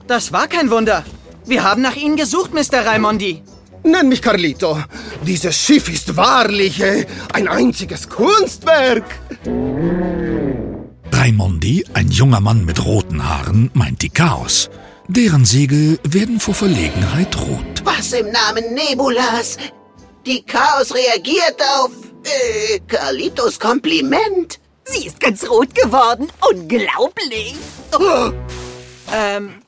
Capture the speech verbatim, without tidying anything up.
Das war kein Wunder. Wir haben nach Ihnen gesucht, Mister Raimondi. Nenn mich Carlito. Dieses Schiff ist wahrlich äh, ein einziges Kunstwerk. Raimondi, ein junger Mann mit roten Haaren, meint die Chaos. Deren Segel werden vor Verlegenheit rot. Was im Namen Nebulas? Die Chaos reagiert auf äh, Carlitos Kompliment. Sie ist ganz rot geworden. Unglaublich. Oh. Ähm,